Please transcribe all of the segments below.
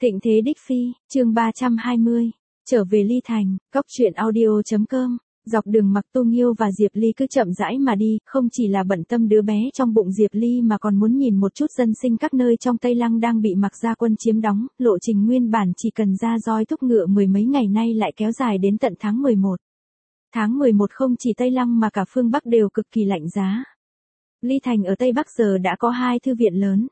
Thịnh thế đích phi, chương 320. Trở về Ly Thành, cóc truyện audio.com. Dọc đường Mặc Tu Nghiêu và Diệp Ly cứ chậm rãi mà đi, không chỉ là bận tâm đứa bé trong bụng Diệp Ly mà còn muốn nhìn một chút dân sinh các nơi trong Tây Lăng đang bị Mặc gia quân chiếm đóng, lộ trình nguyên bản chỉ cần ra roi thúc ngựa mười mấy ngày nay lại kéo dài đến tận tháng 11. Tháng 11 không chỉ Tây Lăng mà cả phương Bắc đều cực kỳ lạnh giá. Ly Thành ở Tây Bắc giờ đã có 2 thư viện lớn.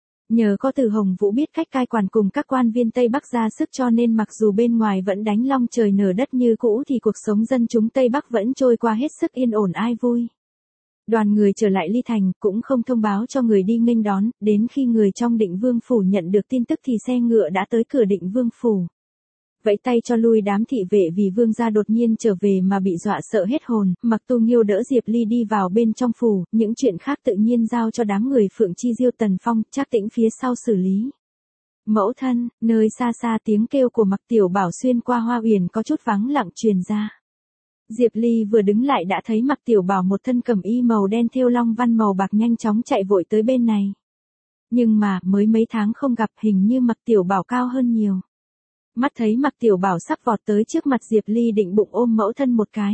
Nhờ có Từ Hồng Vũ biết cách cai quản cùng các quan viên Tây Bắc ra sức cho nên mặc dù bên ngoài vẫn đánh long trời nở đất như cũ thì cuộc sống dân chúng Tây Bắc vẫn trôi qua hết sức yên ổn ai vui. Đoàn người trở lại Ly Thành cũng không thông báo cho người đi nghênh đón, đến khi người trong Định Vương Phủ nhận được tin tức thì xe ngựa đã tới cửa Định Vương Phủ. Vẫy tay cho lui đám thị vệ vì vương gia đột nhiên trở về mà bị dọa sợ hết hồn, Mặc Tu Nghiêu đỡ Diệp Ly đi vào bên trong phủ, những chuyện khác tự nhiên giao cho đám người Phượng Chi Diêu Tần Phong, Trác Tĩnh phía sau xử lý. Mẫu thân, nơi xa xa tiếng kêu của Mặc Tiểu Bảo xuyên qua hoa uyển có chút vắng lặng truyền ra. Diệp Ly vừa đứng lại đã thấy Mặc Tiểu Bảo một thân cẩm y màu đen thêu long văn màu bạc nhanh chóng chạy vội tới bên này. Nhưng mà, mới mấy tháng không gặp hình như Mặc Tiểu Bảo cao hơn nhiều. Mắt thấy Mặc Tiểu Bảo sắp vọt tới trước mặt Diệp Ly định bụng ôm mẫu thân một cái.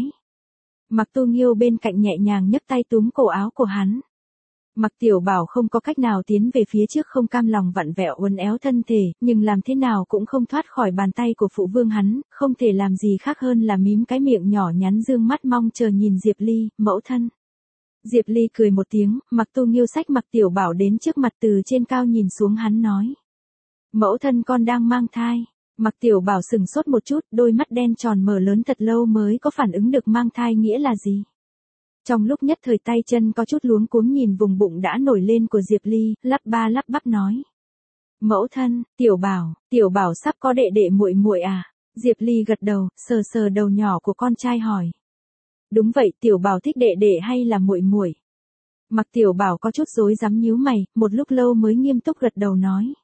Mặc Tu Nghiêu bên cạnh nhẹ nhàng nhấc tay túm cổ áo của hắn. Mặc Tiểu Bảo không có cách nào tiến về phía trước không cam lòng vặn vẹo uốn éo thân thể, nhưng làm thế nào cũng không thoát khỏi bàn tay của phụ vương hắn, không thể làm gì khác hơn là mím cái miệng nhỏ nhắn dương mắt mong chờ nhìn Diệp Ly, mẫu thân. Diệp Ly cười một tiếng, Mặc Tu Nghiêu xách Mặc Tiểu Bảo đến trước mặt từ trên cao nhìn xuống hắn nói. Mẫu thân con đang mang thai. Mặc Tiểu Bảo sừng sốt một chút, đôi mắt đen tròn mở lớn thật lâu mới có phản ứng được mang thai nghĩa là gì. Trong lúc nhất thời tay chân có chút luống cuống nhìn vùng bụng đã nổi lên của Diệp Ly, lắp ba lắp bắp nói. Mẫu thân, Tiểu Bảo sắp có đệ đệ muội muội à? Diệp Ly gật đầu, sờ sờ đầu nhỏ của con trai hỏi. Đúng vậy, Tiểu Bảo thích đệ đệ hay là muội muội? Mặc Tiểu Bảo có chút rối rắm nhíu mày, một lúc lâu mới nghiêm túc gật đầu nói.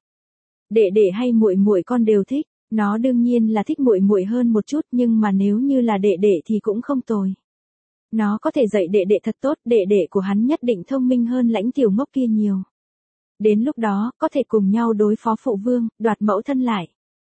Đệ đệ hay muội muội con đều thích. Nó đương nhiên là thích muội muội hơn một chút nhưng mà nếu như là đệ đệ thì cũng không tồi. Nó có thể dạy đệ đệ thật tốt, đệ đệ của hắn nhất định thông minh hơn Lãnh Tiểu Ngốc kia nhiều. Đến lúc đó, có thể cùng nhau đối phó phụ vương, đoạt mẫu thân lại.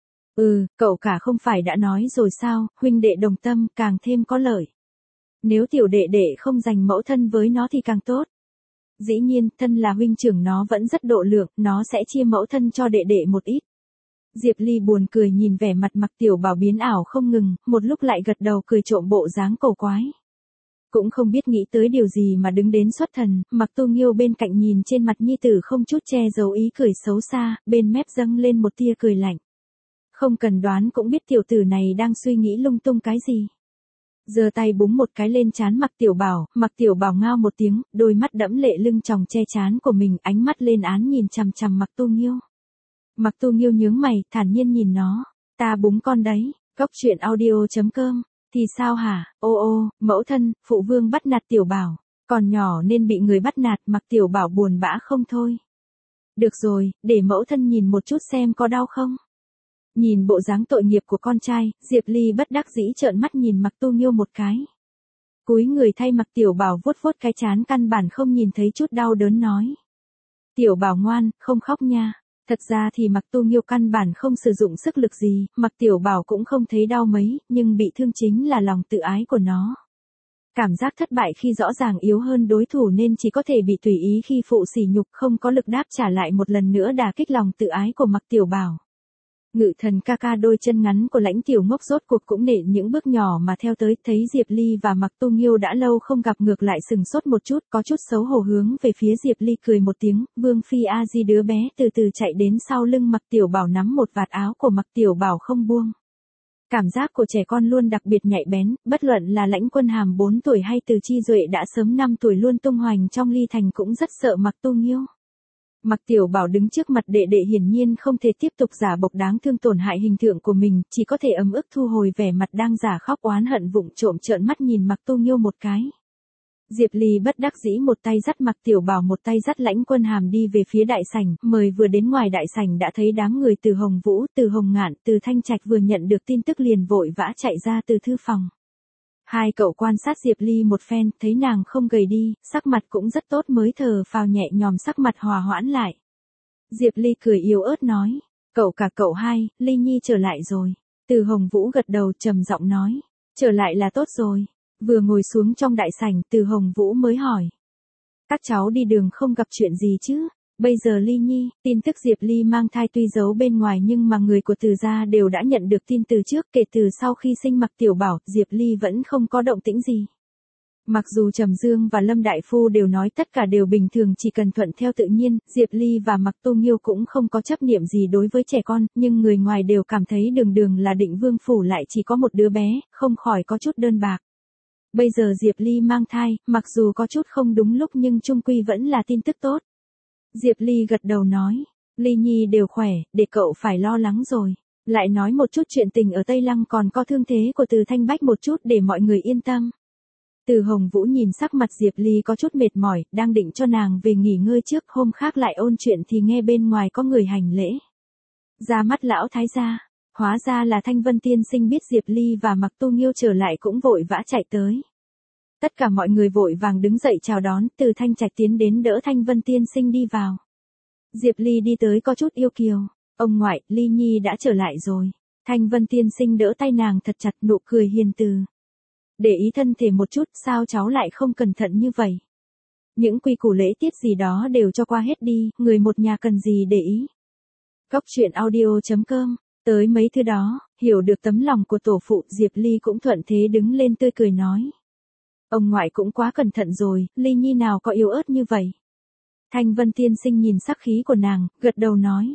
Cậu cả không phải đã nói rồi sao, huynh đệ đồng tâm, càng thêm có lợi. Nếu tiểu đệ đệ không giành mẫu thân với nó thì càng tốt. Dĩ nhiên, thân là huynh trưởng nó vẫn rất độ lượng, nó sẽ chia mẫu thân cho đệ đệ một ít. Diệp Ly buồn cười nhìn vẻ mặt Mặc Tiểu Bảo biến ảo không ngừng, một lúc lại gật đầu cười trộm bộ dáng cổ quái. Cũng không biết nghĩ tới điều gì mà đứng đến xuất thần, Mặc Tu Nghiêu bên cạnh nhìn trên mặt nhi tử không chút che giấu ý cười xấu xa, bên mép dâng lên một tia cười lạnh. Không cần đoán cũng biết tiểu tử này đang suy nghĩ lung tung cái gì. Giơ tay búng một cái lên trán Mặc Tiểu Bảo ngao một tiếng, đôi mắt đẫm lệ lưng tròng che trán của mình, ánh mắt lên án nhìn chằm chằm Mặc Tu Nghiêu. Mặc Tu Nghiêu nhướng mày, thản nhiên nhìn nó. Ta búng con đấy, cóc truyện audio.com. Thì sao hả? Mẫu thân, phụ vương bắt nạt Tiểu Bảo. Còn nhỏ nên bị người bắt nạt, Mặc Tiểu Bảo buồn bã không thôi. Được rồi, để mẫu thân nhìn một chút xem có đau không. Nhìn bộ dáng tội nghiệp của con trai, Diệp Ly bất đắc dĩ trợn mắt nhìn Mặc Tu Nghiêu một cái. Cúi người thay Mặc Tiểu Bảo vuốt vuốt cái trán căn bản không nhìn thấy chút đau đớn nói. Tiểu Bảo ngoan, không khóc nha. Thật ra thì Mặc Tu Nghiêu căn bản không sử dụng sức lực gì, Mặc Tiểu Bảo cũng không thấy đau mấy, nhưng bị thương chính là lòng tự ái của nó. Cảm giác thất bại khi rõ ràng yếu hơn đối thủ nên chỉ có thể bị tùy ý khi phụ sỉ nhục không có lực đáp trả lại một lần nữa đả kích lòng tự ái của Mặc Tiểu Bảo. Ngự thần ca ca đôi chân ngắn của Lãnh Tiểu Ngốc rốt cuộc cũng nện những bước nhỏ mà theo tới, thấy Diệp Ly và Mặc Tu Nghiêu đã lâu không gặp ngược lại sừng sốt một chút, có chút xấu hổ hướng về phía Diệp Ly cười một tiếng, Vương Phi A Di đứa bé từ từ chạy đến sau lưng Mặc Tiểu Bảo nắm một vạt áo của Mặc Tiểu Bảo không buông. Cảm giác của trẻ con luôn đặc biệt nhạy bén, bất luận là Lãnh Quân Hàm 4 tuổi hay Từ Chi Duệ đã sớm 5 tuổi luôn tung hoành trong Ly Thành cũng rất sợ Mặc Tu Nghiêu. Mặc Tiểu Bảo đứng trước mặt đệ đệ hiển nhiên không thể tiếp tục giả bộc đáng thương tổn hại hình tượng của mình, chỉ có thể ấm ức thu hồi vẻ mặt đang giả khóc oán hận vụng trộm trợn mắt nhìn Mặc Tu Nghiêu một cái. Diệp Ly bất đắc dĩ một tay dắt Mặc Tiểu Bảo một tay dắt Lãnh Quân Hàm đi về phía đại sảnh, mời vừa đến ngoài đại sảnh đã thấy đám người Từ Hồng Vũ, Từ Hồng Ngạn, Từ Thanh Trạch vừa nhận được tin tức liền vội vã chạy ra từ thư phòng. Hai cậu quan sát Diệp Ly một phen, thấy nàng không gầy đi, sắc mặt cũng rất tốt mới thở phào nhẹ nhõm sắc mặt hòa hoãn lại. Diệp Ly cười yếu ớt nói, Cậu cả cậu hai, Ly Nhi trở lại rồi. Từ Hồng Vũ gật đầu trầm giọng nói. Trở lại là tốt rồi. Vừa ngồi xuống trong đại sảnh, Từ Hồng Vũ mới hỏi. Các cháu đi đường không gặp chuyện gì chứ? Bây giờ Ly Nhi, tin tức Diệp Ly mang thai tuy giấu bên ngoài nhưng mà người của Từ gia đều đã nhận được tin từ trước, kể từ sau khi sinh Mạc Tiểu Bảo, Diệp Ly vẫn không có động tĩnh gì. Mặc dù Trầm Dương và Lâm Đại Phu đều nói tất cả đều bình thường, chỉ cần thuận theo tự nhiên, Diệp Ly và Mạc Tu Nghiêu cũng không có chấp niệm gì đối với trẻ con, nhưng người ngoài đều cảm thấy đường đường là Định Vương phủ lại chỉ có một đứa bé, không khỏi có chút đơn bạc. Bây giờ Diệp Ly mang thai, mặc dù có chút không đúng lúc nhưng chung quy vẫn là tin tức tốt. Diệp Ly gật đầu nói, Ly Nhi đều khỏe, để cậu phải lo lắng rồi. Lại nói một chút chuyện tình ở Tây Lăng còn có thương thế của Từ Thanh Bách một chút để mọi người yên tâm. Từ Hồng Vũ nhìn sắc mặt Diệp Ly có chút mệt mỏi, đang định cho nàng về nghỉ ngơi trước, hôm khác lại ôn chuyện thì nghe bên ngoài có người hành lễ. Ra mắt lão thái gia, hóa ra là Thanh Vân tiên sinh biết Diệp Ly và Mạc Tu Nghiêu trở lại cũng vội vã chạy tới. Tất cả mọi người vội vàng đứng dậy chào đón, Từ Thanh Trạch tiến đến đỡ Thanh Vân tiên sinh đi vào. Diệp Ly đi tới có chút yêu kiều, ông ngoại, Ly Nhi đã trở lại rồi. Thanh Vân tiên sinh đỡ tay nàng thật chặt, nụ cười hiền từ. Để ý thân thể một chút, sao cháu lại không cẩn thận như vậy? Những quy củ lễ tiết gì đó đều cho qua hết đi, người một nhà cần gì để ý. Góc truyện audio.com, tới mấy thứ đó, hiểu được tấm lòng của tổ phụ, Diệp Ly cũng thuận thế đứng lên tươi cười nói. Ông ngoại cũng quá cẩn thận rồi, Ly Nhi nào có yếu ớt như vậy. Thanh Vân tiên sinh nhìn sắc khí của nàng, gật đầu nói.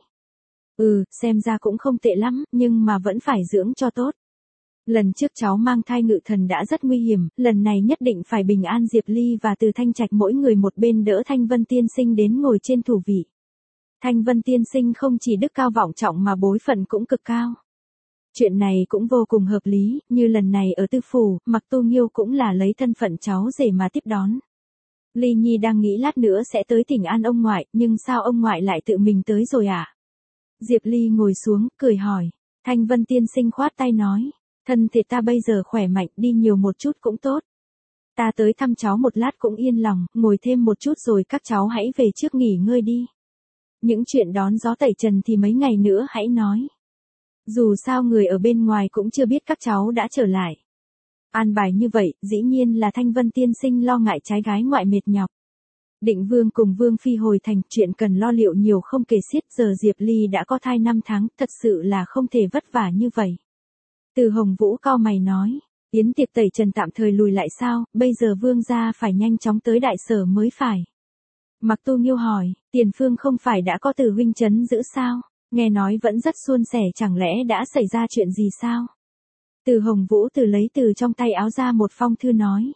Xem ra cũng không tệ lắm, nhưng mà vẫn phải dưỡng cho tốt. Lần trước cháu mang thai Ngự Thần đã rất nguy hiểm, lần này nhất định phải bình an. Diệp Ly và Từ Thanh Trạch mỗi người một bên đỡ Thanh Vân tiên sinh đến ngồi trên thủ vị. Thanh Vân tiên sinh không chỉ đức cao vọng trọng mà bối phận cũng cực cao. Chuyện này cũng vô cùng hợp lý, như lần này ở Tư phủ, Mạc Tu Nghiêu cũng là lấy thân phận cháu rể mà tiếp đón. Ly Nhi đang nghĩ lát nữa sẽ tới thỉnh an ông ngoại, nhưng sao ông ngoại lại tự mình tới rồi ạ? Diệp Ly ngồi xuống, cười hỏi. Thanh Vân tiên sinh khoát tay nói. Thân thể ta bây giờ khỏe mạnh, đi nhiều một chút cũng tốt. Ta tới thăm cháu một lát cũng yên lòng, ngồi thêm một chút rồi các cháu hãy về trước nghỉ ngơi đi. Những chuyện đón gió tẩy trần thì mấy ngày nữa hãy nói. Dù sao người ở bên ngoài cũng chưa biết các cháu đã trở lại. An bài như vậy, dĩ nhiên là Thanh Vân tiên sinh lo ngại trái gái ngoại mệt nhọc. Định Vương cùng Vương Phi hồi thành, chuyện cần lo liệu nhiều không kể xiết, giờ Diệp Ly đã có thai 5 tháng, thật sự là không thể vất vả như vậy. Từ Hồng Vũ cau mày nói, yến tiệc tẩy trần tạm thời lùi lại sao, bây giờ Vương gia phải nhanh chóng tới đại sở mới phải. Mạc Tu Nghiêu hỏi, Tiền Phương không phải đã có Từ huynh trấn giữ sao, nghe nói vẫn rất suôn sẻ, chẳng lẽ đã xảy ra chuyện gì sao? Từ Hồng Vũ lấy từ trong tay áo ra một phong thư nói.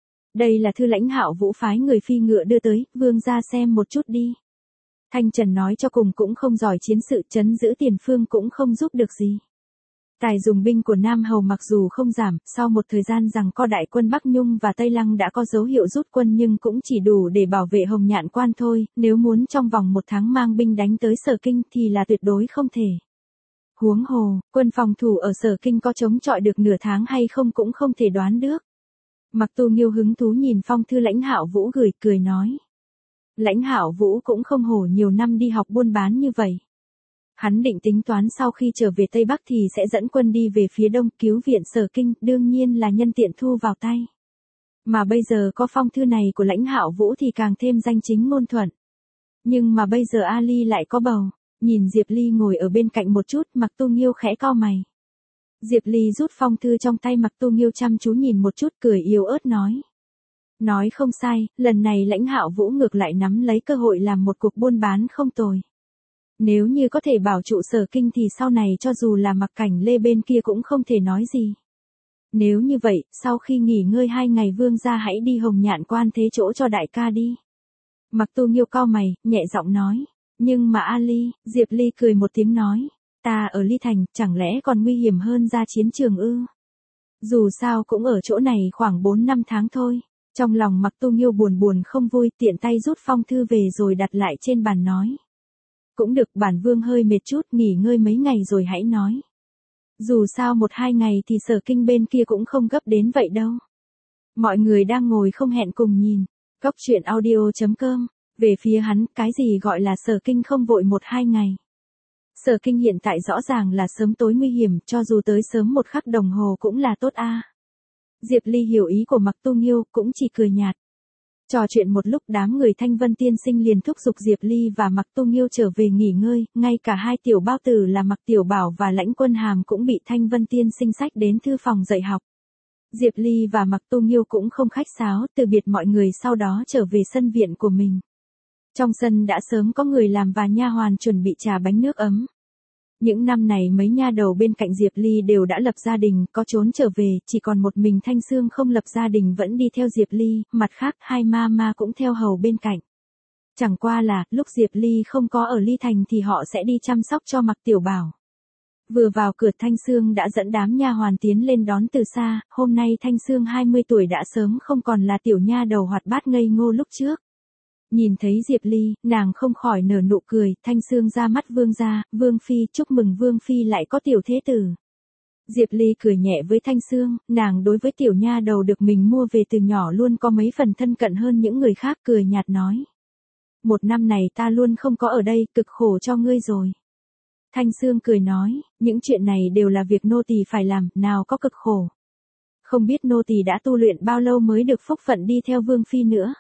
Đây là thư Lãnh Hạo Vũ phái người phi ngựa đưa tới, Vương gia xem một chút đi. Thanh Trần nói cho cùng cũng không giỏi chiến sự, trấn giữ Tiền Phương cũng không giúp được gì. Tài dùng binh của Nam Hầu mặc dù không giảm, sau một thời gian rằng co đại quân Bắc Nhung và Tây Lăng đã có dấu hiệu rút quân nhưng cũng chỉ đủ để bảo vệ Hồng Nhạn Quan thôi, nếu muốn trong vòng 1 tháng mang binh đánh tới Sở Kinh thì là tuyệt đối không thể. Huống hồ, quân phòng thủ ở Sở Kinh có chống chọi được nửa tháng hay không cũng không thể đoán được. Mạc Tu Nghiêu hứng thú nhìn phong thư Lãnh Hạo Vũ gửi, cười nói. Lãnh Hạo Vũ cũng không hổ nhiều năm đi học buôn bán như vậy. Hắn định tính toán sau khi trở về Tây Bắc thì sẽ dẫn quân đi về phía đông cứu viện Sở Kinh, đương nhiên là nhân tiện thu vào tay. Mà bây giờ có phong thư này của Lãnh Hạo Vũ thì càng thêm danh chính ngôn thuận. Nhưng mà bây giờ Ali lại có bầu, nhìn Diệp Ly ngồi ở bên cạnh một chút, Mạc Tu Nghiêu khẽ cau mày. Diệp Ly rút phong thư trong tay Mạc Tu Nghiêu chăm chú nhìn một chút, cười yếu ớt nói. Nói không sai, lần này Lãnh Hạo Vũ ngược lại nắm lấy cơ hội làm một cuộc buôn bán không tồi. Nếu như có thể bảo trụ Sở Kinh thì sau này cho dù là Mặc Cảnh Lê bên kia cũng không thể nói gì. Nếu như vậy, sau khi nghỉ ngơi 2 ngày Vương gia hãy đi Hồng Nhạn Quan thế chỗ cho đại ca đi. Mạc Tu Nghiêu cau mày, nhẹ giọng nói. Nhưng mà Ali, Diệp Ly cười một tiếng nói. Ta ở Ly Thành, chẳng lẽ còn nguy hiểm hơn ra chiến trường ư? Dù sao cũng ở chỗ này khoảng 4-5 tháng thôi. Trong lòng Mạc Tu Nghiêu buồn không vui, tiện tay rút phong thư về rồi đặt lại trên bàn nói. Cũng được, bản Vương hơi mệt chút, nghỉ ngơi mấy ngày rồi hãy nói. Dù sao 1-2 ngày thì Sở Kinh bên kia cũng không gấp đến vậy đâu. Mọi người đang ngồi không hẹn cùng nhìn. Góc truyện audio.com. Về phía hắn, cái gì gọi là Sở Kinh không vội 1-2 ngày. Sở Kinh hiện tại rõ ràng là sớm tối nguy hiểm, cho dù tới sớm một khắc đồng hồ cũng là tốt a. Diệp Ly hiểu ý của Mạc Tu Nghiêu, cũng chỉ cười nhạt. Trò chuyện một lúc đám người Thanh Vân tiên sinh liền thúc giục Diệp Ly và Mạc Tu Nghiêu trở về nghỉ ngơi, ngay cả hai tiểu bao tử là Mạc Tiểu Bảo và Lãnh Quân Hàm cũng bị Thanh Vân tiên sinh xách đến thư phòng dạy học. Diệp Ly và Mạc Tu Nghiêu cũng không khách sáo, từ biệt mọi người sau đó trở về sân viện của mình. Trong sân đã sớm có người làm và nha hoàn chuẩn bị trà bánh nước ấm. Những năm này mấy nha đầu bên cạnh Diệp Ly đều đã lập gia đình, có trốn trở về, chỉ còn một mình Thanh Sương không lập gia đình vẫn đi theo Diệp Ly, mặt khác hai ma cũng theo hầu bên cạnh. Chẳng qua là, lúc Diệp Ly không có ở Ly Thành thì họ sẽ đi chăm sóc cho Mạc Tiểu Bảo. Vừa vào cửa Thanh Sương đã dẫn đám nha hoàn tiến lên đón từ xa, hôm nay Thanh Sương 20 tuổi đã sớm không còn là tiểu nha đầu hoạt bát ngây ngô lúc trước. Nhìn thấy Diệp Ly, nàng không khỏi nở nụ cười, Thanh Sương ra mắt vương gia, vương phi, chúc mừng vương phi lại có tiểu thế tử. Diệp Ly cười nhẹ với Thanh Sương, nàng đối với tiểu nha đầu được mình mua về từ nhỏ luôn có mấy phần thân cận hơn những người khác, cười nhạt nói. Một năm này ta luôn không có ở đây, cực khổ cho ngươi rồi. Thanh Sương cười nói, những chuyện này đều là việc nô tỳ phải làm, nào có cực khổ. Không biết nô tỳ đã tu luyện bao lâu mới được phúc phận đi theo vương phi nữa.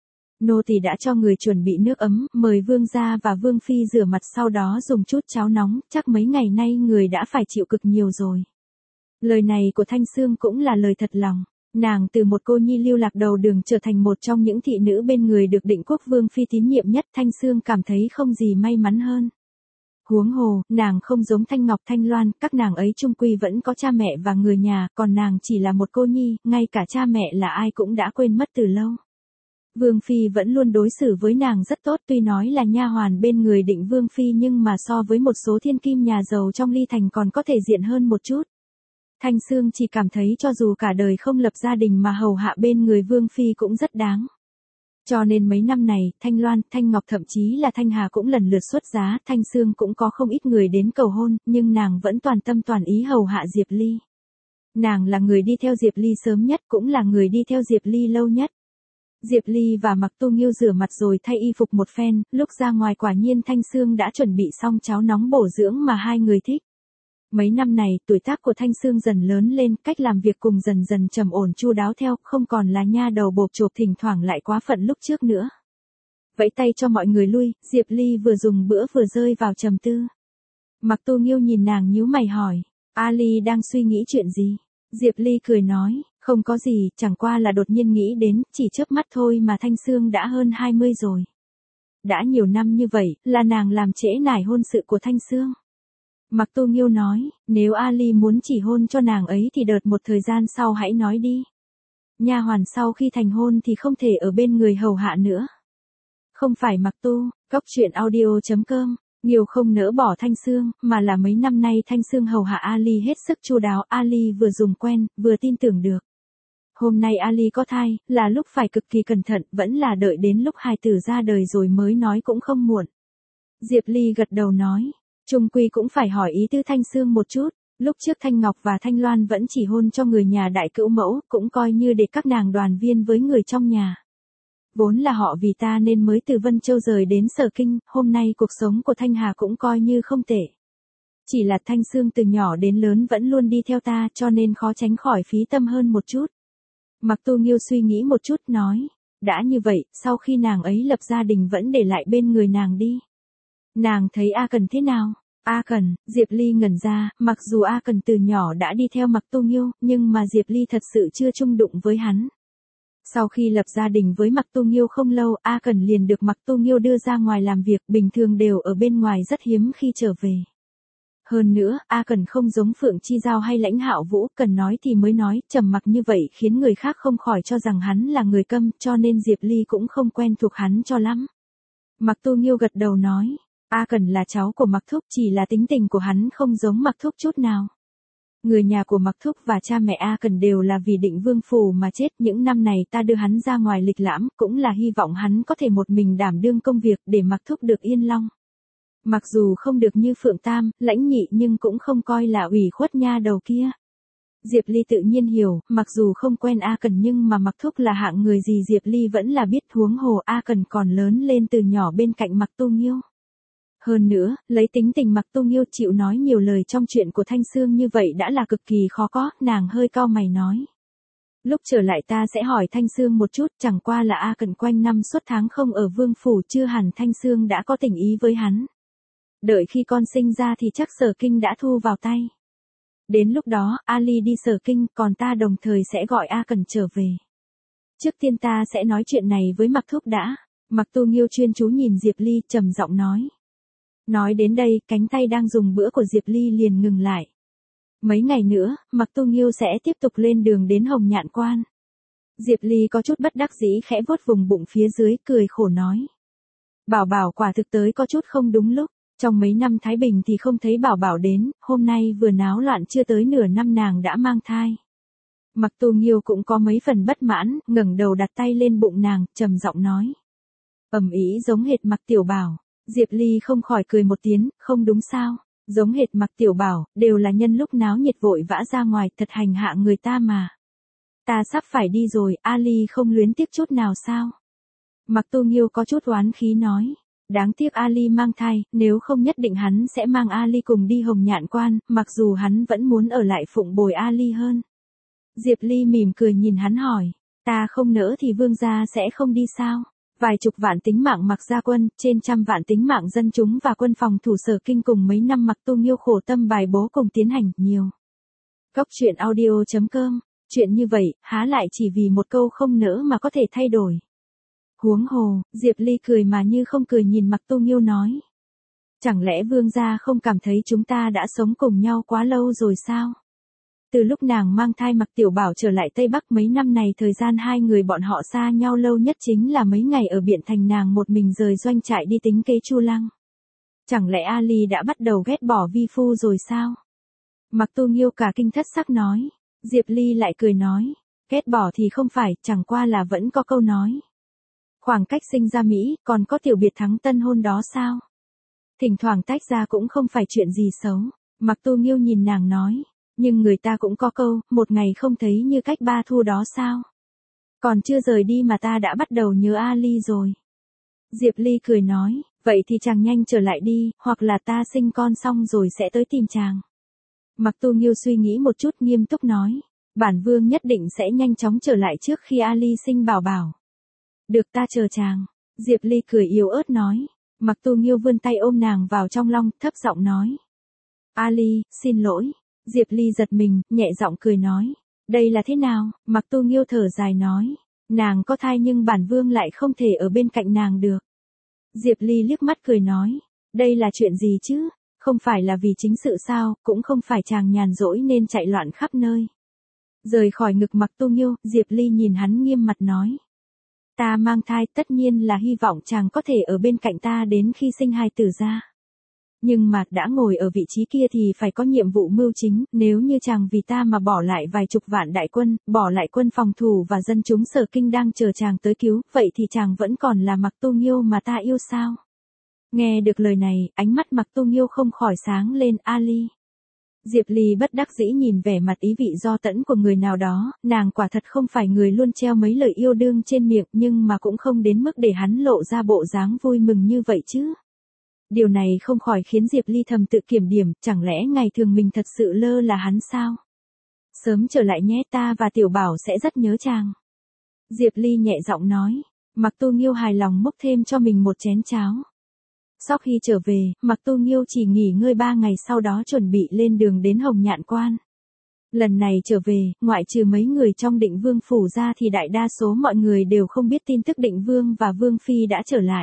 Nô tỳ đã cho người chuẩn bị nước ấm, mời vương gia và vương phi rửa mặt sau đó dùng chút cháo nóng, chắc mấy ngày nay người đã phải chịu cực nhiều rồi. Lời này của Thanh Sương cũng là lời thật lòng. Nàng từ một cô nhi lưu lạc đầu đường trở thành một trong những thị nữ bên người được định quốc vương phi tín nhiệm nhất, Thanh Sương cảm thấy không gì may mắn hơn. Huống hồ, nàng không giống Thanh Ngọc Thanh Loan, các nàng ấy chung quy vẫn có cha mẹ và người nhà, còn nàng chỉ là một cô nhi, ngay cả cha mẹ là ai cũng đã quên mất từ lâu. Vương phi vẫn luôn đối xử với nàng rất tốt, tuy nói là nha hoàn bên người định vương phi nhưng mà so với một số thiên kim nhà giàu trong Ly Thành còn có thể diện hơn một chút. Thanh Sương chỉ cảm thấy cho dù cả đời không lập gia đình mà hầu hạ bên người vương phi cũng rất đáng. Cho nên mấy năm này, Thanh Loan, Thanh Ngọc thậm chí là Thanh Hà cũng lần lượt xuất giá, Thanh Sương cũng có không ít người đến cầu hôn, nhưng nàng vẫn toàn tâm toàn ý hầu hạ Diệp Ly. Nàng là người đi theo Diệp Ly sớm nhất, cũng là người đi theo Diệp Ly lâu nhất. Diệp Ly và Mạc Tu Nghiêu rửa mặt rồi thay y phục một phen, lúc ra ngoài quả nhiên Thanh Sương đã chuẩn bị xong cháo nóng bổ dưỡng mà hai người thích. Mấy năm này, tuổi tác của Thanh Sương dần lớn lên, cách làm việc cùng dần dần trầm ổn chu đáo theo, không còn là nha đầu bộp chộp thỉnh thoảng lại quá phận lúc trước nữa. Vẫy tay cho mọi người lui, Diệp Ly vừa dùng bữa vừa rơi vào trầm tư. Mạc Tu Nghiêu nhìn nàng nhíu mày hỏi, Ali đang suy nghĩ chuyện gì? Diệp Ly cười nói, không có gì, chẳng qua là đột nhiên nghĩ đến, chỉ chớp mắt thôi mà Thanh Sương đã hơn 20 rồi. Đã nhiều năm như vậy, là nàng làm trễ nải hôn sự của Thanh Sương. Mạc Tu Nghiêu nói, nếu Ali muốn chỉ hôn cho nàng ấy thì đợt một thời gian sau hãy nói đi. Nha hoàn sau khi thành hôn thì không thể ở bên người hầu hạ nữa. Không phải Mạc Tu, Cóc Truyện Audio.com, Nghiêu không nỡ bỏ Thanh Sương, mà là mấy năm nay Thanh Sương hầu hạ Ali hết sức chu đáo, Ali vừa dùng quen, vừa tin tưởng được. Hôm nay Ali có thai, là lúc phải cực kỳ cẩn thận, vẫn là đợi đến lúc hài tử ra đời rồi mới nói cũng không muộn. Diệp Ly gật đầu nói, chung quy cũng phải hỏi ý tư Thanh Sương một chút, lúc trước Thanh Ngọc và Thanh Loan vẫn chỉ hôn cho người nhà đại cữu mẫu, cũng coi như để các nàng đoàn viên với người trong nhà. Vốn là họ vì ta nên mới từ Vân Châu rời đến Sở Kinh, hôm nay cuộc sống của Thanh Hà cũng coi như không tệ. Chỉ là Thanh Sương từ nhỏ đến lớn vẫn luôn đi theo ta cho nên khó tránh khỏi phí tâm hơn một chút. Mạc Tu Nghiêu suy nghĩ một chút nói, đã như vậy, sau khi nàng ấy lập gia đình vẫn để lại bên người nàng đi. Nàng thấy A Cần thế nào? A Cần, Diệp Ly ngẩn ra, mặc dù A Cần từ nhỏ đã đi theo Mạc Tu Nghiêu, nhưng mà Diệp Ly thật sự chưa chung đụng với hắn. Sau khi lập gia đình với Mạc Tu Nghiêu không lâu, A Cần liền được Mạc Tu Nghiêu đưa ra ngoài làm việc, bình thường đều ở bên ngoài rất hiếm khi trở về. Hơn nữa, A Cần không giống Phượng Chi Giao hay Lãnh Hạo Vũ, cần nói thì mới nói, trầm mặc như vậy khiến người khác không khỏi cho rằng hắn là người câm, cho nên Diệp Ly cũng không quen thuộc hắn cho lắm. Mạc Tu Nghiêu gật đầu nói, A Cần là cháu của Mạc Thúc, chỉ là tính tình của hắn không giống Mạc Thúc chút nào. Người nhà của Mạc Thúc và cha mẹ A Cần đều là vì Định Vương Phủ mà chết, những năm này ta đưa hắn ra ngoài lịch lãm, cũng là hy vọng hắn có thể một mình đảm đương công việc để Mạc Thúc được yên lòng. Mặc dù không được như Phượng Tam, Lãnh Nhị nhưng cũng không coi là ủy khuất nha đầu kia. Diệp Ly tự nhiên hiểu, mặc dù không quen A Cần nhưng mà Mạc Thúc là hạng người gì Diệp Ly vẫn là biết, huống hồ A Cần còn lớn lên từ nhỏ bên cạnh Mạc Tu Nghiêu. Hơn nữa, lấy tính tình Mặc Tu Nghiêu chịu nói nhiều lời trong chuyện của Thanh Sương như vậy đã là cực kỳ khó có, nàng hơi cau mày nói. Lúc trở lại ta sẽ hỏi Thanh Sương một chút, chẳng qua là A Cẩn quanh năm suốt tháng không ở vương phủ, chưa hẳn Thanh Sương đã có tình ý với hắn. Đợi khi con sinh ra thì chắc Sở Kinh đã thu vào tay. Đến lúc đó, Ali đi Sở Kinh, còn ta đồng thời sẽ gọi A Cẩn trở về. Trước tiên ta sẽ nói chuyện này với Mặc Thúc đã. Mặc Tu Nghiêu chuyên chú nhìn Diệp Ly, trầm giọng nói. Nói đến đây, cánh tay đang dùng bữa của Diệp Ly liền ngừng lại. Mấy ngày nữa, Mặc Tu Nghiêu sẽ tiếp tục lên đường đến Hồng Nhạn Quan. Diệp Ly có chút bất đắc dĩ khẽ vuốt vùng bụng phía dưới, cười khổ nói. Bảo Bảo quả thực tới có chút không đúng lúc. Trong mấy năm Thái Bình thì không thấy Bảo Bảo đến, hôm nay vừa náo loạn chưa tới nửa năm nàng đã mang thai. Mặc Tu Nghiêu cũng có mấy phần bất mãn, ngẩng đầu đặt tay lên bụng nàng, trầm giọng nói. Ầm ĩ giống hệt Mặc Tiểu Bảo. Diệp Ly không khỏi cười một tiếng, không đúng sao, giống hệt Mặc Tiểu Bảo, đều là nhân lúc náo nhiệt vội vã ra ngoài, thật hành hạ người ta mà. Ta sắp phải đi rồi, Ali không luyến tiếc chút nào sao? Mặc Tu Nghiêu có chút oán khí nói. Đáng tiếc Ali mang thai, nếu không nhất định hắn sẽ mang Ali cùng đi Hồng Nhạn Quan, mặc dù hắn vẫn muốn ở lại phụng bồi Ali hơn. Diệp Ly mỉm cười nhìn hắn hỏi, ta không nỡ thì vương gia sẽ không đi sao? Vài chục vạn tính mạng Mặc gia quân, trên trăm vạn tính mạng dân chúng và quân phòng thủ Sở Kinh cùng mấy năm Mặc Tu Nghiêu khổ tâm bài bố cùng tiến hành, nhiều. Góc truyện audio.com, chuyện như vậy, há lại chỉ vì một câu không nỡ mà có thể thay đổi. Huống hồ, Diệp Ly cười mà như không cười nhìn Mặc Tu Nghiêu nói. Chẳng lẽ vương gia không cảm thấy chúng ta đã sống cùng nhau quá lâu rồi sao? Từ lúc nàng mang thai Mặc Tiểu Bảo trở lại Tây Bắc mấy năm này, thời gian hai người bọn họ xa nhau lâu nhất chính là mấy ngày ở Biện Thành, nàng một mình rời doanh trại đi tính kế Chu Lăng. Chẳng lẽ Ali đã bắt đầu ghét bỏ vi phu rồi sao? Mặc Tu Nghiêu cả kinh thất sắc nói. Diệp Ly lại cười nói. Ghét bỏ thì không phải, chẳng qua là vẫn có câu nói. Khoảng cách sinh ra Mỹ, còn có tiểu biệt thắng tân hôn đó sao? Thỉnh thoảng tách ra cũng không phải chuyện gì xấu. Mặc Tu Nghiêu nhìn nàng nói. Nhưng người ta cũng có câu, một ngày không thấy như cách ba thu đó sao? Còn chưa rời đi mà ta đã bắt đầu nhớ Ali rồi. Diệp Ly cười nói, vậy thì chàng nhanh trở lại đi, hoặc là ta sinh con xong rồi sẽ tới tìm chàng. Mặc Tu Nghiêu suy nghĩ một chút, nghiêm túc nói, bản vương nhất định sẽ nhanh chóng trở lại trước khi Ali sinh Bảo Bảo. Được, ta chờ chàng. Diệp Ly cười yếu ớt nói. Mặc Tu Nghiêu vươn tay ôm nàng vào trong lòng, thấp giọng nói. Ali, xin lỗi. Diệp Ly giật mình, nhẹ giọng cười nói. Đây là thế nào? Mặc Tu Nghiêu thở dài nói. Nàng có thai nhưng bản vương lại không thể ở bên cạnh nàng được. Diệp Ly liếc mắt cười nói. Đây là chuyện gì chứ? Không phải là vì chính sự sao, cũng không phải chàng nhàn rỗi nên chạy loạn khắp nơi. Rời khỏi ngực Mặc Tu Nghiêu, Diệp Ly nhìn hắn nghiêm mặt nói. Ta mang thai, tất nhiên là hy vọng chàng có thể ở bên cạnh ta đến khi sinh hài tử ra. Nhưng mà đã ngồi ở vị trí kia thì phải có nhiệm vụ mưu chính, nếu như chàng vì ta mà bỏ lại vài chục vạn đại quân, bỏ lại quân phòng thủ và dân chúng Sở Kinh đang chờ chàng tới cứu, vậy thì chàng vẫn còn là Mặc Tu Nghiêu mà ta yêu sao? Nghe được lời này, ánh mắt Mặc Tu Nghiêu không khỏi sáng lên. Ali. Diệp Ly bất đắc dĩ nhìn vẻ mặt ý vị do tẫn của người nào đó, nàng quả thật không phải người luôn treo mấy lời yêu đương trên miệng, nhưng mà cũng không đến mức để hắn lộ ra bộ dáng vui mừng như vậy chứ. Điều này không khỏi khiến Diệp Ly thầm tự kiểm điểm, chẳng lẽ ngày thường mình thật sự lơ là hắn sao? Sớm trở lại nhé, ta và Tiểu Bảo sẽ rất nhớ chàng. Diệp Ly nhẹ giọng nói. Mặc Tu Nghiêu hài lòng múc thêm cho mình một chén cháo. Sau khi trở về, Mặc Tu Nghiêu chỉ nghỉ ngơi 3 ngày, sau đó chuẩn bị lên đường đến Hồng Nhạn Quan. Lần này trở về, ngoại trừ mấy người trong Định Vương phủ ra thì đại đa số mọi người đều không biết tin tức Định Vương và Vương Phi đã trở lại.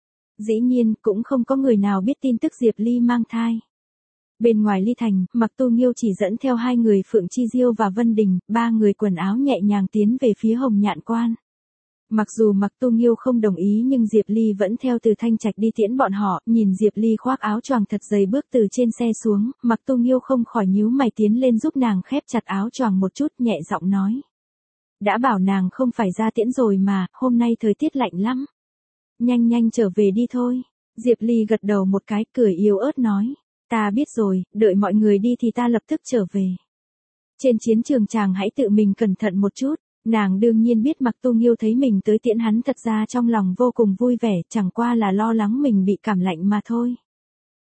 Dĩ nhiên, cũng không có người nào biết tin tức Diệp Ly mang thai. Bên ngoài Ly Thành, Mặc Tu Nghiêu chỉ dẫn theo 2 người Phượng Chi Diêu và Vân Đình, 3 người quần áo nhẹ nhàng tiến về phía Hồng Nhạn Quan. Mặc dù Mặc Tu Nghiêu không đồng ý nhưng Diệp Ly vẫn theo từ Thanh Trạch đi tiễn bọn họ, nhìn Diệp Ly khoác áo choàng thật dày bước từ trên xe xuống, Mặc Tu Nghiêu không khỏi nhíu mày tiến lên giúp nàng khép chặt áo choàng một chút, nhẹ giọng nói. Đã bảo nàng không phải ra tiễn rồi mà, hôm nay thời tiết lạnh lắm. Nhanh nhanh trở về đi thôi. Diệp Ly gật đầu một cái, cười yếu ớt nói. Ta biết rồi, đợi mọi người đi thì ta lập tức trở về. Trên chiến trường chàng hãy tự mình cẩn thận một chút. Nàng đương nhiên biết Mặc Tu Nghiêu thấy mình tới tiễn hắn thật ra trong lòng vô cùng vui vẻ, chẳng qua là lo lắng mình bị cảm lạnh mà thôi.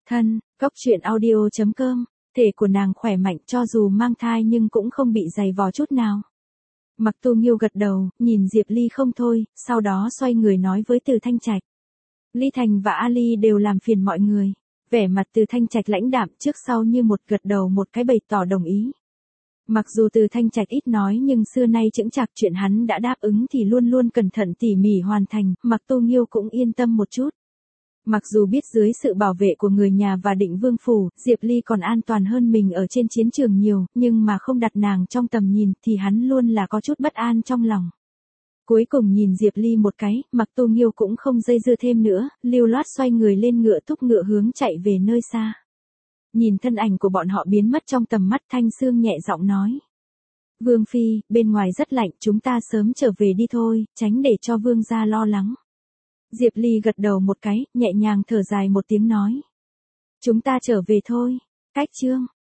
Thân, góc truyện audio.com, thể của nàng khỏe mạnh cho dù mang thai nhưng cũng không bị dày vò chút nào. Mặc Tu Nghiêu gật đầu, nhìn Diệp Ly không thôi, sau đó xoay người nói với Từ Thanh Trạch. Ly Thành và Ali đều làm phiền mọi người. Vẻ mặt Từ Thanh Trạch lãnh đạm trước sau như một gật đầu một cái bày tỏ đồng ý. Mặc dù Từ Thanh Trạch ít nói nhưng xưa nay chững chạc chuyện hắn đã đáp ứng thì luôn luôn cẩn thận tỉ mỉ hoàn thành, Mặc Tu Nghiêu cũng yên tâm một chút. Mặc dù biết dưới sự bảo vệ của người nhà và Định Vương Phủ, Diệp Ly còn an toàn hơn mình ở trên chiến trường nhiều, nhưng mà không đặt nàng trong tầm nhìn thì hắn luôn là có chút bất an trong lòng. Cuối cùng nhìn Diệp Ly một cái, Mặc Tu Nghiêu cũng không dây dưa thêm nữa, lưu loát xoay người lên ngựa thúc ngựa hướng chạy về nơi xa. Nhìn thân ảnh của bọn họ biến mất trong tầm mắt, Thanh Sương nhẹ giọng nói. Vương Phi, bên ngoài rất lạnh, chúng ta sớm trở về đi thôi, tránh để cho Vương gia lo lắng. Diệp Ly gật đầu một cái, nhẹ nhàng thở dài một tiếng nói. Chúng ta trở về thôi. Cách chương